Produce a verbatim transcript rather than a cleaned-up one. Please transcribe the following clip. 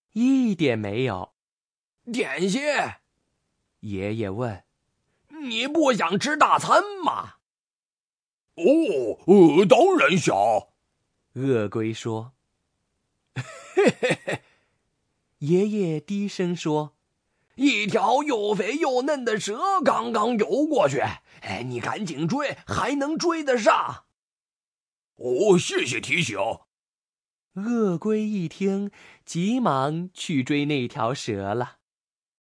一点没有。 点心， 爷爷问：“ 你不想吃大餐吗？” 哦，呃，当然想。 鳄龟说。 嘿嘿嘿， 爷爷低声说：“ 一条又肥又嫩的蛇刚刚游过去，哎，你赶紧追，还能追得上。” 哦，谢谢提醒。 鳄龟一听，急忙去追那条蛇了。